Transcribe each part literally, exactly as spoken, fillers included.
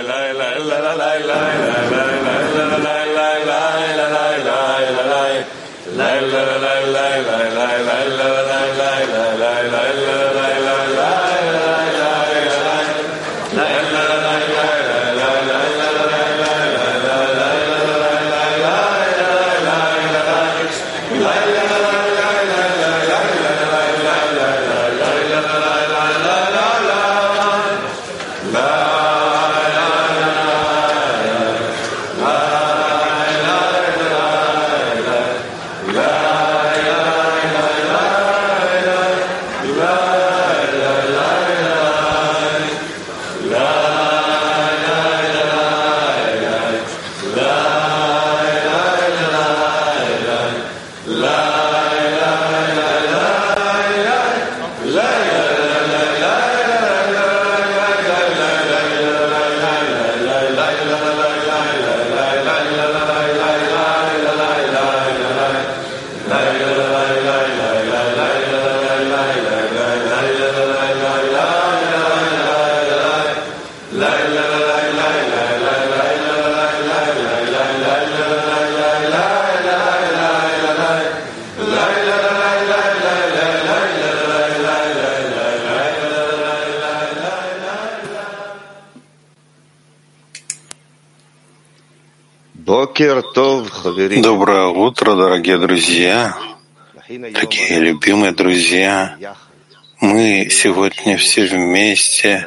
Доброе утро, дорогие друзья, такие любимые друзья. Мы сегодня все вместе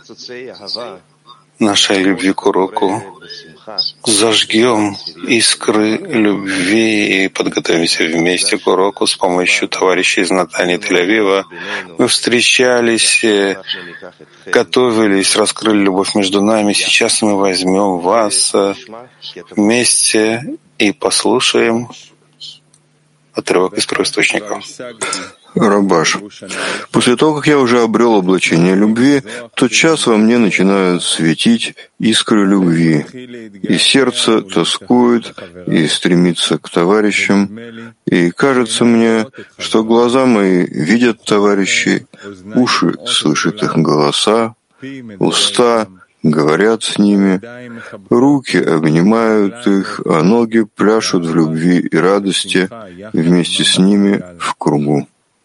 нашей любви к уроку зажгем искры любви и подготовимся вместе к уроку с помощью товарищей из Натании Тель-Авива. Мы встречались, готовились, раскрыли любовь между нами. Сейчас мы возьмем вас вместе и послушаем отрывок из первоисточника. Рабаш. После того, как я уже обрел облачение любви, тотчас во мне начинают светить искры любви, и сердце тоскует и стремится к товарищам, и кажется мне, что глаза мои видят товарищей, уши слышат их голоса, уста говорят с ними, руки обнимают их, а ноги пляшут в любви и радости вместе с ними в кругу.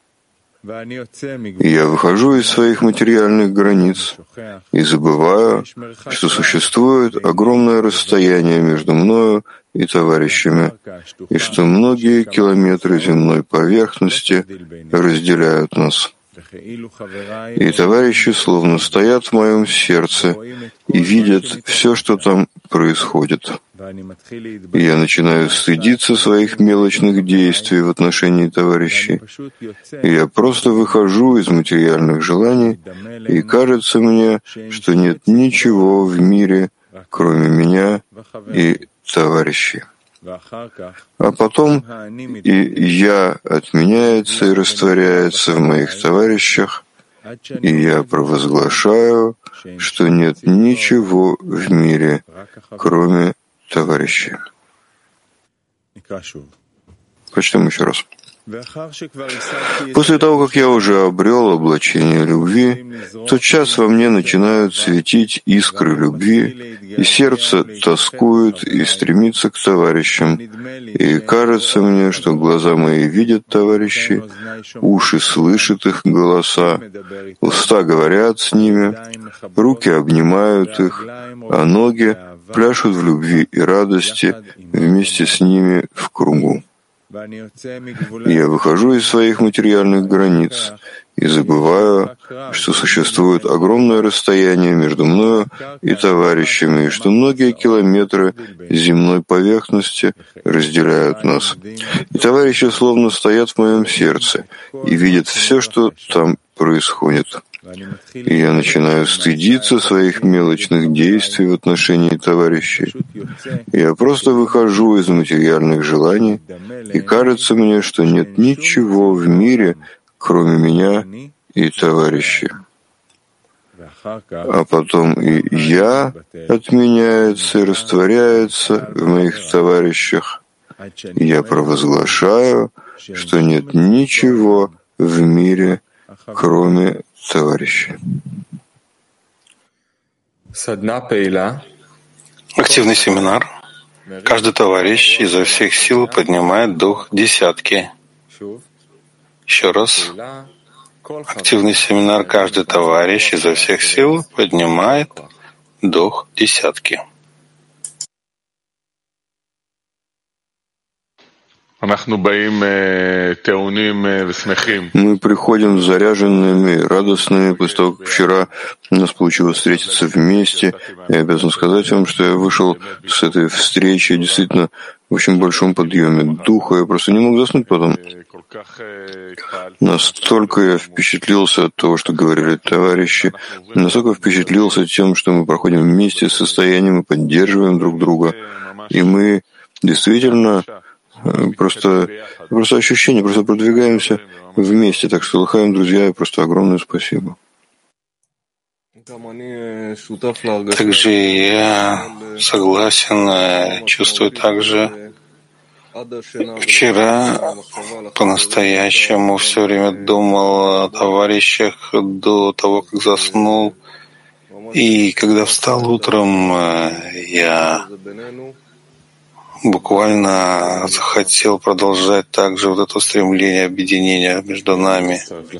И я выхожу из своих материальных границ и забываю, что существует огромное расстояние между мною и товарищами, и что многие километры земной поверхности разделяют нас. И товарищи словно стоят в моем сердце и видят все, что там происходит. И я начинаю стыдиться своих мелочных действий в отношении товарищей. И я просто выхожу из материальных желаний, и кажется мне, что нет ничего в мире, кроме меня и товарищей. А потом и я отменяется и растворяется в моих товарищах, и я провозглашаю, что нет ничего в мире, кроме товарищей. Прочтем еще раз. После того, как я уже обрел облачение любви, тотчас во мне начинают светить искры любви, и сердце тоскует и стремится к товарищам, и кажется мне, что глаза мои видят товарищей, уши слышат их голоса, уста говорят с ними, руки обнимают их, а ноги пляшут в любви и радости вместе с ними в кругу. Я выхожу из своих материальных границ и забываю, что существует огромное расстояние между мною и товарищами, и что многие километры земной поверхности разделяют нас. И товарищи словно стоят в моем сердце и видят все, что там происходит. И я начинаю стыдиться своих мелочных действий в отношении товарищей. Я просто выхожу из материальных желаний, и кажется мне, что нет ничего в мире, кроме меня и товарищей. А потом и я отменяется и растворяется в моих товарищах. И я провозглашаю, что нет ничего в мире, кроме товарищей. Активный семинар. Каждый товарищ изо всех сил поднимает дух десятки. Еще раз. Активный семинар. Каждый товарищ изо всех сил поднимает дух десятки. Мы приходим заряженными, радостными. После того, как вчера у нас получилось встретиться вместе, я обязан сказать вам, что я вышел с этой встречи действительно в очень большом подъеме духа. Я просто не мог заснуть потом. Настолько я впечатлился от того, что говорили товарищи, настолько впечатлился тем, что мы проходим вместе с состоянием и поддерживаем друг друга. И мы действительно Просто, просто ощущение, просто продвигаемся вместе. Так что, лыхаем, друзья, и просто огромное спасибо. Также я согласен, чувствую также. Вчера по-настоящему все время думал о товарищах до того, как заснул. И когда встал утром, я буквально захотел продолжать также вот это стремление объединения между нами.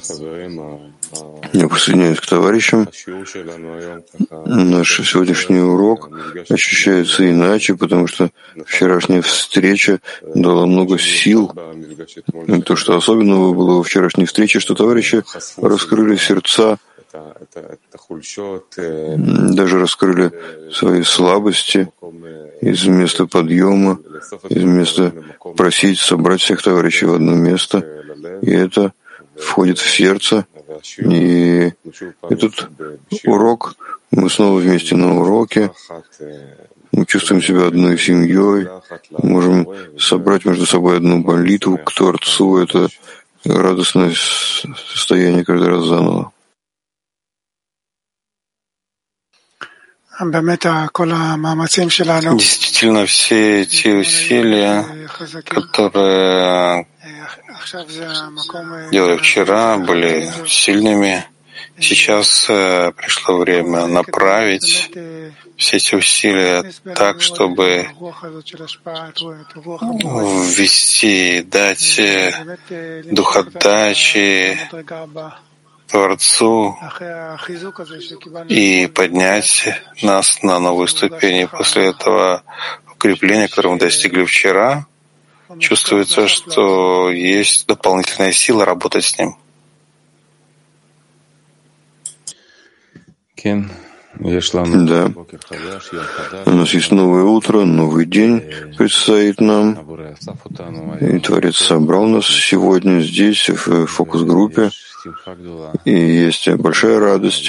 Я присоединяюсь к товарищам. Наш сегодняшний урок ощущается иначе, потому что вчерашняя встреча дала много сил. И то, что особенного было во вчерашней встрече, что товарищи раскрыли сердца, даже раскрыли свои слабости из места подъема, из места просить собрать всех товарищей в одно место. И это входит в сердце. И этот урок, мы снова вместе на уроке, мы чувствуем себя одной семьей, можем собрать между собой одну молитву к Творцу. Это радостное состояние каждый раз заново. Действительно, все эти усилия, которые делали вчера, были сильными. Сейчас пришло время направить все эти усилия так, чтобы ввести, дать дух отдачи Творцу и поднять нас на новую ступень. После этого укрепления, которое мы достигли вчера, чувствуется, что есть дополнительная сила работать с ним. Да. У нас есть новое утро, новый день предстоит нам. И Творец собрал нас сегодня здесь, в фокус-группе. И есть большая радость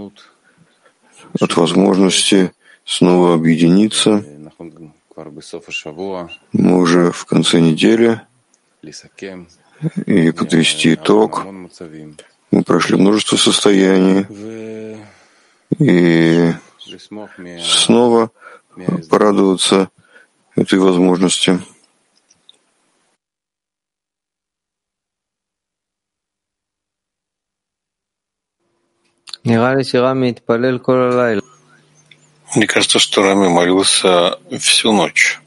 от возможности снова объединиться. Мы уже в конце недели. И подвести итог. Мы прошли множество состояний. И снова порадоваться этой возможности. Мне кажется, что Рами молился всю ночь.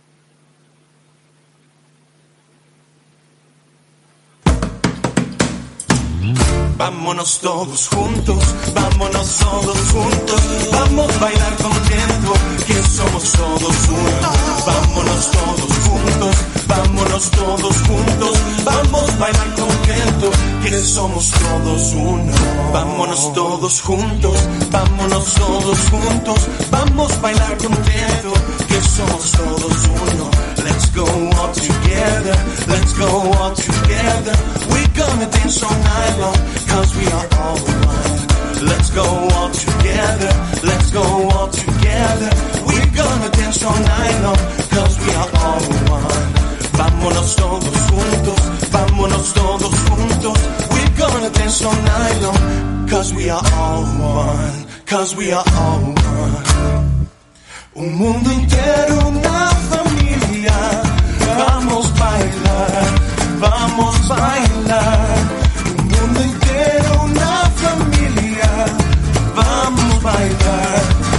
Vámonos todos juntos, vámonos todos juntos, vamos a bailar contento, que somos todos uno. Vámonos todos juntos, vámonos todos juntos, vamos a bailar contento, que somos todos uno. Vámonos todos juntos, vámonos todos juntos, vamos a bailar contento, que somos todos uno. Let's go all together, let's go all together, we're gonna dance all night long, cause we are all one. Let's go all together, let's go all together, we're gonna dance all night long, cause we are all one. Vámonos todos juntos, vámonos todos juntos, we're gonna dance all night long, cause we are all one, cause we are all one. Un mundo entero, una familia, vamos a bailar, vamos a bailar. Un mundo entero, una familia, vamos a bailar,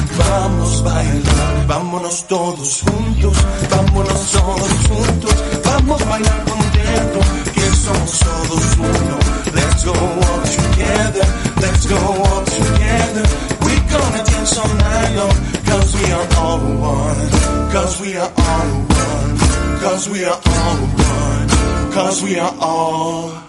bailar, vámonos todos juntos, vámonos todos juntos, vamos a bailar contentos, que somos todos uno. Let's go all together, let's go all together. We're gonna dance all night long, cause we are all one, cause we are all one, cause we are all one, cause we are all one.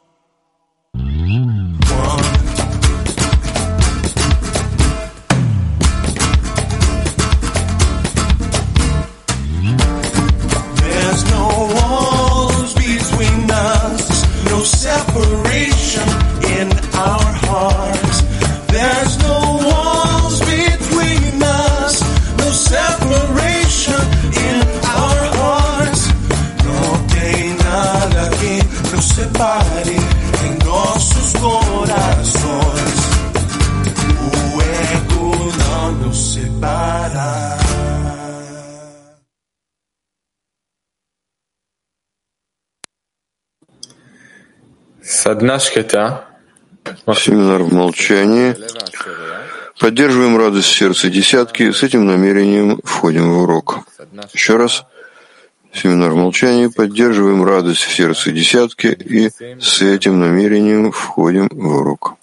There's no walls between us, no separation in our hearts. There's no walls between us, no separation in our hearts. No hay nada que nos separe en nuestros corazones. Fuego no nos separa. Семинар в молчании. Поддерживаем радость в сердце десятки. С этим намерением входим в урок. Еще раз. Семинар в молчании. Поддерживаем радость в сердце десятки. И с этим намерением входим в урок.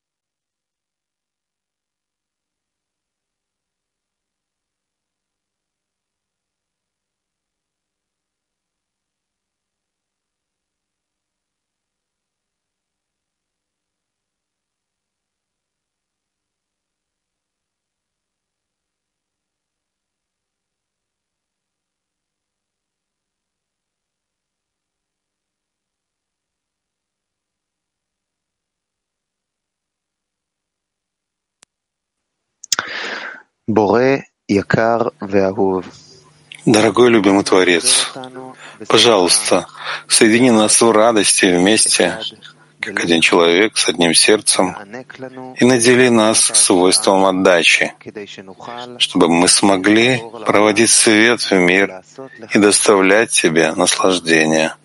Дорогой любимый Творец, пожалуйста, соедини нас в радости вместе, как один человек с одним сердцем, и надели нас свойством отдачи, чтобы мы смогли проводить свет в мир и доставлять Тебе наслаждение.